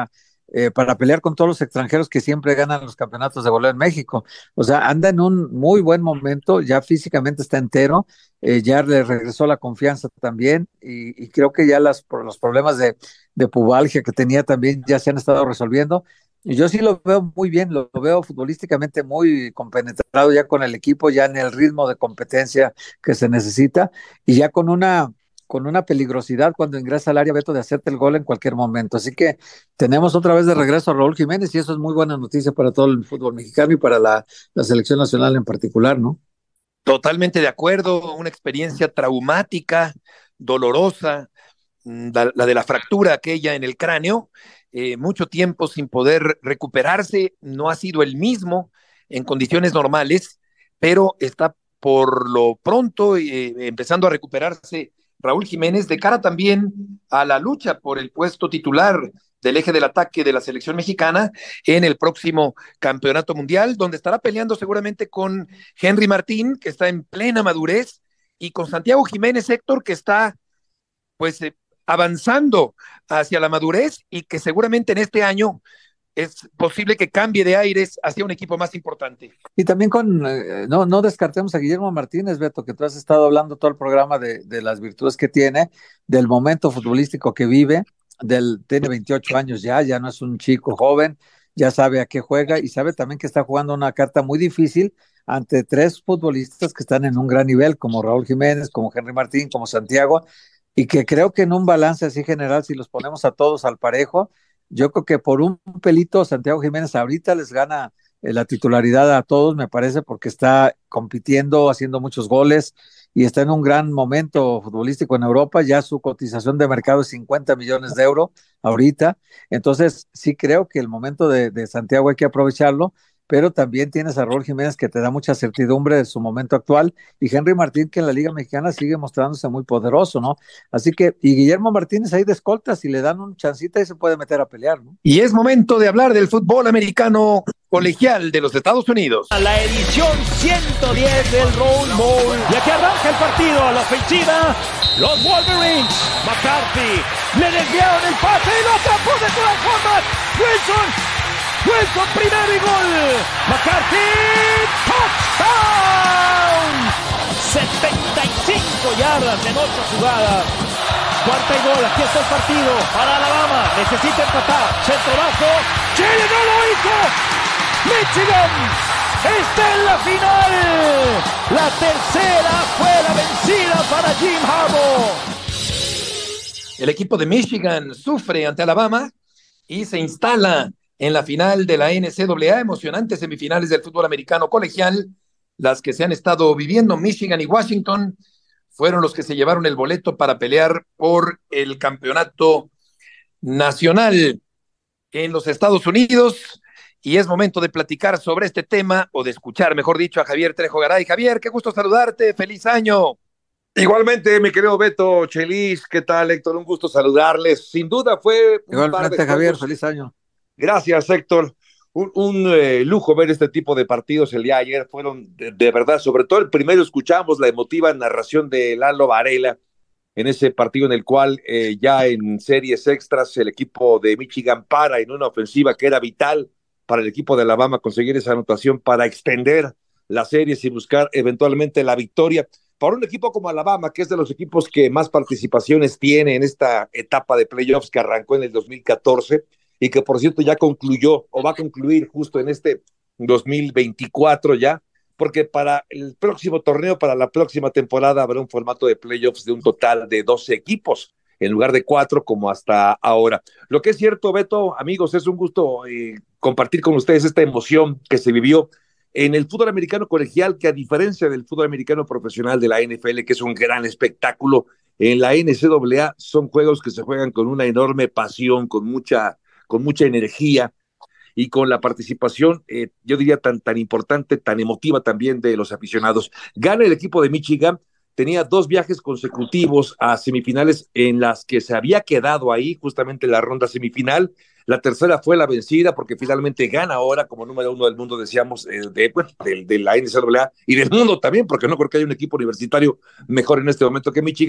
eh, para pelear con todos los extranjeros que siempre ganan los campeonatos de goleo en México. O sea, anda en un muy buen momento, ya físicamente está entero, eh, ya le regresó la confianza también y, y creo que ya las, por los problemas de, de pubalgia que tenía también ya se han estado resolviendo. Y yo sí lo veo muy bien, lo, lo veo futbolísticamente muy compenetrado ya con el equipo, ya en el ritmo de competencia que se necesita y ya con una con una peligrosidad cuando ingresa al área, Beto, de hacerte el gol en cualquier momento. Así que tenemos otra vez de regreso a Raúl Jiménez y eso es muy buena noticia para todo el fútbol mexicano y para la, la selección nacional en particular, ¿no? Totalmente de acuerdo, una experiencia traumática, dolorosa, la, la de la fractura aquella en el cráneo, eh, mucho tiempo sin poder recuperarse, no ha sido el mismo en condiciones normales, pero está por lo pronto eh, empezando a recuperarse Raúl Jiménez, de cara también a la lucha por el puesto titular del eje del ataque de la selección mexicana en el próximo campeonato mundial, donde estará peleando seguramente con Henry Martín, que está en plena madurez, y con Santiago Jiménez, Héctor, que está pues eh, avanzando hacia la madurez y que seguramente en este año es posible que cambie de aires hacia un equipo más importante. Y también con, eh, no, no descartemos a Guillermo Martínez, Beto, que tú has estado hablando todo el programa de, de las virtudes que tiene, del momento futbolístico que vive, del, tiene veintiocho años ya, ya no es un chico joven, ya sabe a qué juega y sabe también que está jugando una carta muy difícil ante tres futbolistas que están en un gran nivel, como Raúl Jiménez, como Henry Martín, como Santiago, y que creo que en un balance así general, si los ponemos a todos al parejo, yo creo que por un pelito Santiago Jiménez ahorita les gana eh, la titularidad a todos, me parece, porque está compitiendo, haciendo muchos goles y está en un gran momento futbolístico en Europa. Ya su cotización de mercado es cincuenta millones de euros ahorita. Entonces, sí creo que el momento de, de Santiago hay que aprovecharlo, pero también tienes a Raúl Jiménez que te da mucha certidumbre de su momento actual y Henry Martín que en la Liga Mexicana sigue mostrándose muy poderoso, ¿no? Así que, y Guillermo Martínez ahí de escolta, si le dan un chancita y se puede meter a pelear, ¿no? Y es momento de hablar del fútbol americano colegial de los Estados Unidos. A la edición ciento diez del Rose Bowl. Y aquí arranca el partido a la ofensiva. Los Wolverines. McCarthy. Le desviaron el pase y lo atrapó de todas formas. Wilson. Wilson, primero y gol. McCarthy, touchdown. setenta y cinco yardas en ocho jugadas. Cuarta y gol, aquí está el partido para Alabama. Necesita empatar. Centro bajo. Chile no lo hizo. Michigan está en la final. La tercera fue la vencida para Jim Harbaugh. El equipo de Michigan sufre ante Alabama y se instala en la final de la N C A A, emocionantes semifinales del fútbol americano colegial, las que se han estado viviendo. Michigan y Washington fueron los que se llevaron el boleto para pelear por el campeonato nacional en los Estados Unidos, y es momento de platicar sobre este tema, o de escuchar, mejor dicho, a Javier Trejo Garay. Javier, qué gusto saludarte, feliz año. Igualmente, mi querido Beto, Chelis, ¿qué tal, Héctor? Un gusto saludarles. Sin duda fue un Igualmente, par de Javier, juegos. feliz año. Gracias, Héctor. Un, un eh, lujo ver este tipo de partidos el día de ayer. Fueron de, de verdad, sobre todo el primero escuchamos la emotiva narración de Lalo Varela en ese partido en el cual eh, ya en series extras el equipo de Michigan para en una ofensiva que era vital para el equipo de Alabama conseguir esa anotación para extender las series y buscar eventualmente la victoria. Para un equipo como Alabama, que es de los equipos que más participaciones tiene en esta etapa de playoffs que arrancó en el dos mil catorce, y que por cierto ya concluyó o va a concluir justo en este dos mil veinticuatro ya, porque para el próximo torneo, para la próxima temporada habrá un formato de playoffs de un total de doce equipos, en lugar de cuatro como hasta ahora. Lo que es cierto, Beto, amigos, es un gusto eh, compartir con ustedes esta emoción que se vivió en el fútbol americano colegial, que a diferencia del fútbol americano profesional de la N F L, que es un gran espectáculo, en la N C A A son juegos que se juegan con una enorme pasión, con mucha con mucha energía y con la participación, eh, yo diría, tan, tan importante, tan emotiva también de los aficionados. Gana el equipo de Michigan, tenía dos viajes consecutivos a semifinales en las que se había quedado ahí, justamente en la ronda semifinal. La tercera fue la vencida porque finalmente gana ahora como número uno del mundo, decíamos, eh, de, bueno, de, de la N C A A y del mundo también, porque no creo que haya un equipo universitario mejor en este momento que Michigan.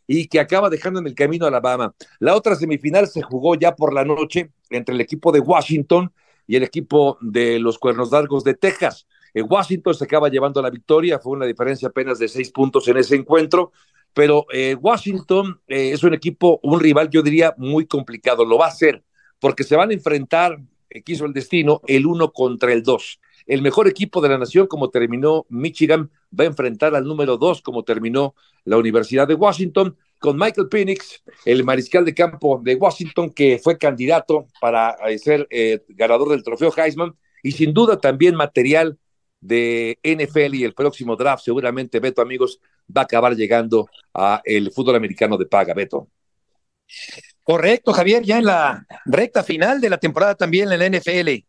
y que acaba dejando en el camino a Alabama. La otra semifinal se jugó ya por la noche entre el equipo de Washington y el equipo de los Cuernos Largos de Texas. En Washington se acaba llevando la victoria, fue una diferencia apenas de seis puntos en ese encuentro, pero eh, Washington eh, es un equipo, un rival, yo diría, muy complicado, lo va a hacer, porque se van a enfrentar, eh, quiso el destino, el uno contra el dos. El mejor equipo de la nación, como terminó Michigan, va a enfrentar al número dos, como terminó la Universidad de Washington, con Michael Penix, el mariscal de campo de Washington, que fue candidato para ser eh, ganador del trofeo Heisman, y sin duda también material de N F L y el próximo draft, seguramente, Beto, amigos, va a acabar llegando a el fútbol americano de paga, Beto. Correcto, Javier, ya en la recta final de la temporada también en la N F L.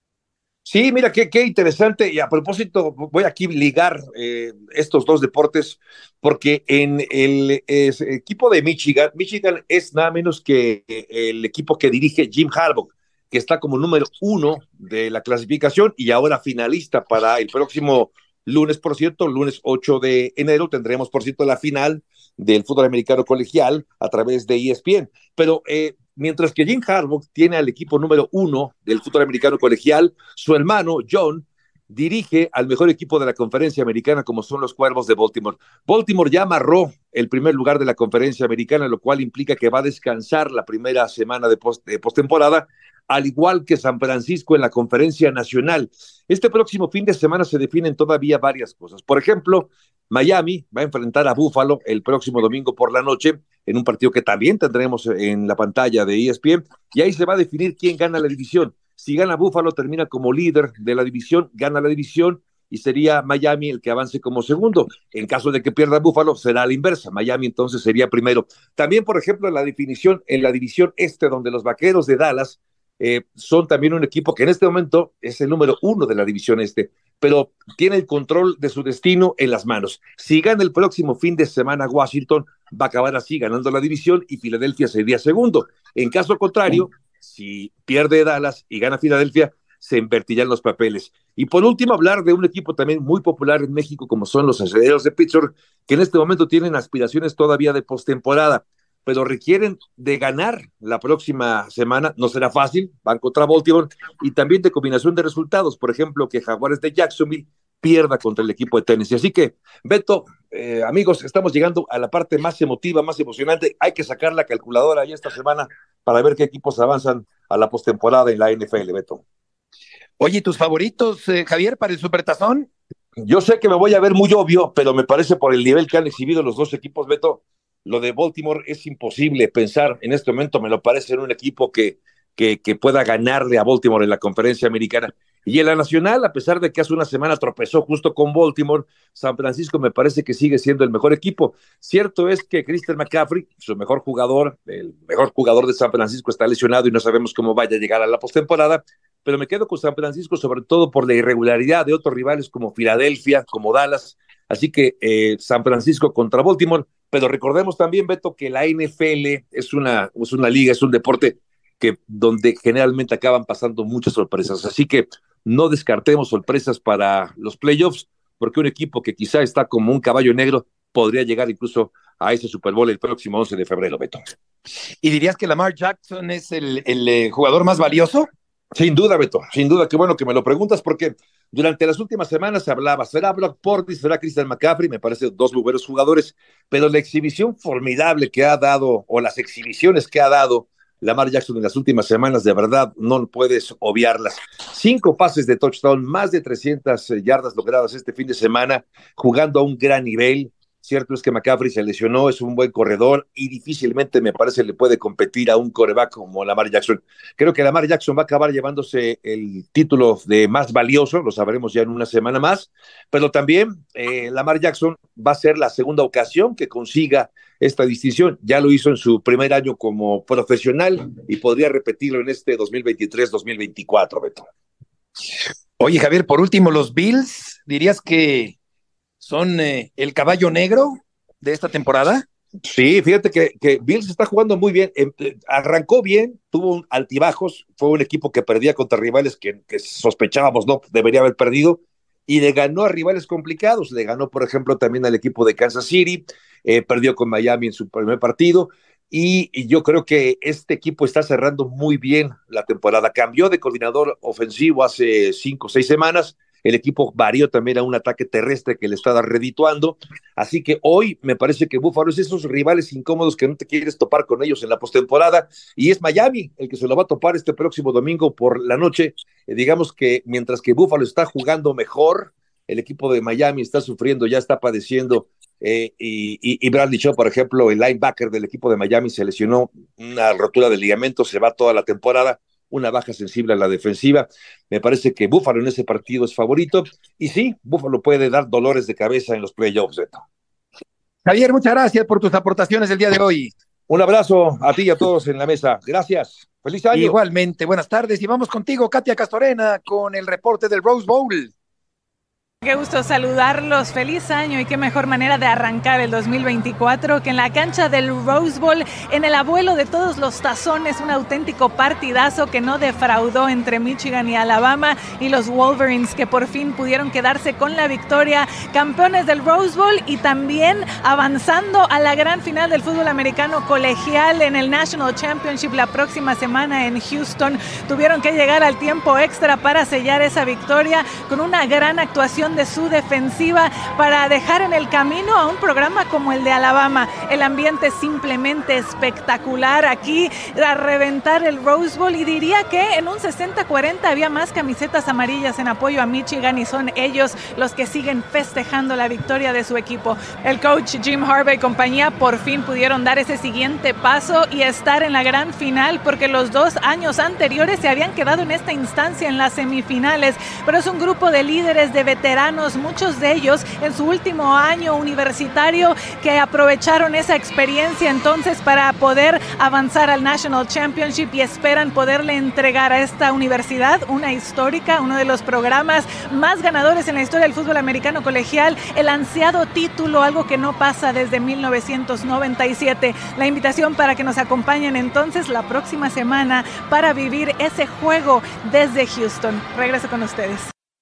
Sí, mira, qué, qué interesante, y a propósito, voy aquí a ligar eh, estos dos deportes, porque en el es, equipo de Michigan, Michigan es nada menos que el equipo que dirige Jim Harbaugh, que está como número uno de la clasificación y ahora finalista para el próximo lunes, por cierto, lunes ocho de enero, tendremos, por cierto, la final del fútbol americano colegial a través de E S P N. Pero eh, mientras que Jim Harbaugh tiene al equipo número uno del fútbol americano colegial, su hermano John dirige al mejor equipo de la conferencia americana, como son los Cuervos de Baltimore. Baltimore ya amarró el primer lugar de la conferencia americana, lo cual implica que va a descansar la primera semana de, post, de postemporada, al igual que San Francisco en la conferencia nacional. Este próximo fin de semana se definen todavía varias cosas. Por ejemplo, Miami va a enfrentar a Buffalo el próximo domingo por la noche, en un partido que también tendremos en la pantalla de E S P N, y ahí se va a definir quién gana la división. Si gana Buffalo, termina como líder de la división, gana la división, y sería Miami el que avance como segundo. En caso de que pierda Buffalo, será a la inversa. Miami entonces sería primero. También, por ejemplo, en la definición, en la división este, donde los Vaqueros de Dallas eh, son también un equipo que en este momento es el número uno de la división este, pero tiene el control de su destino en las manos. Si gana el próximo fin de semana Washington, va a acabar así ganando la división y Filadelfia sería segundo. En caso contrario, si pierde Dallas y gana Filadelfia, se invertirán los papeles. Y por último, hablar de un equipo también muy popular en México, como son los Aceleros de Pittsburgh, que en este momento tienen aspiraciones todavía de postemporada, pero requieren de ganar la próxima semana. No será fácil, van contra Baltimore, y también de combinación de resultados, por ejemplo, que Jaguares de Jacksonville pierda contra el equipo de Tennessee. Así que, Beto, eh, amigos, estamos llegando a la parte más emotiva, más emocionante. Hay que sacar la calculadora ya esta semana para ver qué equipos avanzan a la postemporada en la N F L, Beto. Oye, ¿tus favoritos, eh, Javier, para el Supertazón? Yo sé que me voy a ver muy obvio, pero me parece por el nivel que han exhibido los dos equipos, Beto, lo de Baltimore es imposible pensar en este momento, me lo parece en un equipo que, que, que pueda ganarle a Baltimore en la conferencia americana. Y en la nacional, a pesar de que hace una semana tropezó justo con Baltimore, San Francisco me parece que sigue siendo el mejor equipo. Cierto es que Christian McCaffrey, su mejor jugador, el mejor jugador de San Francisco, está lesionado y no sabemos cómo vaya a llegar a la postemporada, pero me quedo con San Francisco sobre todo por la irregularidad de otros rivales como Filadelfia, como Dallas. Así que eh, San Francisco contra Baltimore, pero recordemos también, Beto, que la N F L es una, es una liga, es un deporte que donde generalmente acaban pasando muchas sorpresas. Así que no descartemos sorpresas para los playoffs, porque un equipo que quizá está como un caballo negro podría llegar incluso a ese Super Bowl el próximo once de febrero, Beto. ¿Y dirías que Lamar Jackson es el, el eh, jugador más valioso? Sin duda, Beto, sin duda, qué bueno que me lo preguntas, porque durante las últimas semanas se hablaba, ¿será Brock Purdy, será Christian McCaffrey? Me parece dos muy buenos jugadores, pero la exhibición formidable que ha dado, o las exhibiciones que ha dado Lamar Jackson en las últimas semanas, de verdad, no puedes obviarlas. Cinco pases de touchdown, más de trescientas yardas logradas este fin de semana, jugando a un gran nivel. Cierto es que McCaffrey se lesionó, es un buen corredor y difícilmente me parece le puede competir a un quarterback como Lamar Jackson. Creo que Lamar Jackson va a acabar llevándose el título de más valioso, lo sabremos ya en una semana más, pero también eh, Lamar Jackson va a ser la segunda ocasión que consiga esta distinción. Ya lo hizo en su primer año como profesional y podría repetirlo en este dos mil veintitrés dos mil veinticuatro, Beto. Oye, Javier, por último, los Bills, ¿dirías que son eh, el caballo negro de esta temporada? Sí, fíjate que, que Bills está jugando muy bien, eh, arrancó bien, tuvo un altibajos, fue un equipo que perdía contra rivales que, que sospechábamos no debería haber perdido, y le ganó a rivales complicados. Le ganó, por ejemplo, también al equipo de Kansas City, eh, perdió con Miami en su primer partido, y, y yo creo que este equipo está cerrando muy bien la temporada. Cambió de coordinador ofensivo hace cinco o seis semanas. El equipo varió también a un ataque terrestre que le está redituando. Así que hoy me parece que Buffalo es esos rivales incómodos que no te quieres topar con ellos en la postemporada, y es Miami el que se lo va a topar este próximo domingo por la noche. Eh, digamos que mientras que Buffalo está jugando mejor, el equipo de Miami está sufriendo, ya está padeciendo. Eh, y, y, y Bradley Chubb, por ejemplo, el linebacker del equipo de Miami, se lesionó una rotura de ligamento, se va toda la temporada. Una baja sensible a la defensiva. Me parece que Buffalo en ese partido es favorito, y sí, Buffalo puede dar dolores de cabeza en los playoffs, Beto. Javier, muchas gracias por tus aportaciones el día de hoy. Un abrazo a ti y a todos en la mesa. Gracias. Feliz año. Igualmente, buenas tardes, y vamos contigo, Katia Castorena, con el reporte del Rose Bowl. Qué gusto saludarlos, feliz año, y qué mejor manera de arrancar el dos mil veinticuatro que en la cancha del Rose Bowl, en el abuelo de todos los tazones, un auténtico partidazo que no defraudó entre Michigan y Alabama, y los Wolverines que por fin pudieron quedarse con la victoria, campeones del Rose Bowl, y también avanzando a la gran final del fútbol americano colegial en el National Championship la próxima semana en Houston. Tuvieron que llegar al tiempo extra para sellar esa victoria con una gran actuación de su defensiva para dejar en el camino a un programa como el de Alabama. El ambiente simplemente espectacular aquí, a reventar el Rose Bowl, y diría que en un sesenta cuarenta había más camisetas amarillas en apoyo a Michigan, y son ellos los que siguen festejando la victoria de su equipo. El coach Jim Harbaugh y compañía por fin pudieron dar ese siguiente paso y estar en la gran final, porque los dos años anteriores se habían quedado en esta instancia en las semifinales, pero es un grupo de líderes, de veteranos, muchos de ellos en su último año universitario, que aprovecharon esa experiencia entonces para poder avanzar al National Championship, y esperan poderle entregar a esta universidad, una histórica, uno de los programas más ganadores en la historia del fútbol americano colegial, el ansiado título, algo que no pasa desde mil novecientos noventa y siete. La invitación para que nos acompañen entonces la próxima semana para vivir ese juego desde Houston. Regreso con ustedes.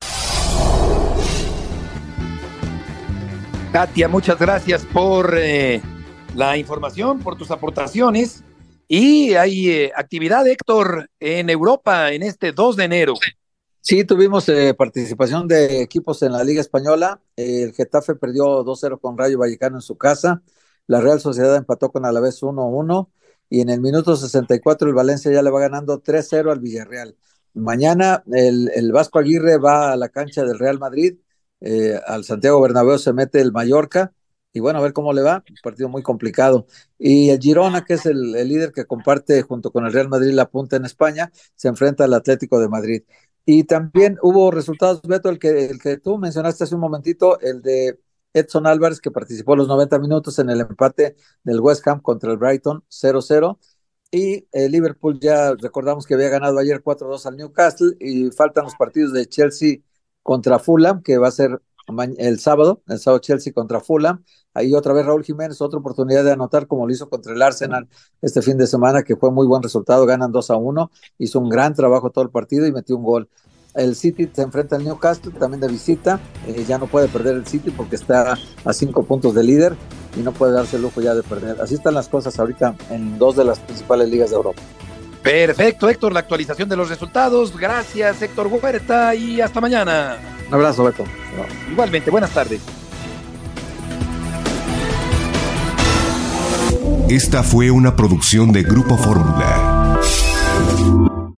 Katia, muchas gracias por eh, la información, por tus aportaciones. Y hay eh, actividad, Héctor, en Europa en este dos de enero. Sí, tuvimos eh, participación de equipos en la Liga Española. Eh, el Getafe perdió dos cero con Rayo Vallecano en su casa. La Real Sociedad empató con Alavés uno uno. Y en el minuto sesenta y cuatro el Valencia ya le va ganando tres cero al Villarreal. Mañana el, el Vasco Aguirre va a la cancha del Real Madrid. Eh, al Santiago Bernabéu se mete el Mallorca, y bueno, a ver cómo le va, un partido muy complicado. Y el Girona, que es el, el líder que comparte junto con el Real Madrid la punta en España, se enfrenta al Atlético de Madrid. Y también hubo resultados, Beto, el que, el que tú mencionaste hace un momentito, el de Edson Álvarez, que participó los noventa minutos en el empate del West Ham contra el Brighton cero cero. Y el Liverpool, ya recordamos que había ganado ayer cuatro dos al Newcastle, y faltan los partidos de Chelsea contra Fulham, que va a ser el sábado, el sábado Chelsea contra Fulham. Ahí otra vez Raúl Jiménez, otra oportunidad de anotar, como lo hizo contra el Arsenal este fin de semana, que fue muy buen resultado, ganan dos a uno, hizo un gran trabajo todo el partido y metió un gol. El City se enfrenta al Newcastle, también de visita, eh, ya no puede perder el City porque está a cinco puntos de líder y no puede darse el lujo ya de perder. Así están las cosas ahorita en dos de las principales ligas de Europa. Perfecto, Héctor, la actualización de los resultados. Gracias, Héctor Huerta, y hasta mañana. Un abrazo, Beto. Igualmente, buenas tardes. Esta fue una producción de Grupo Fórmula.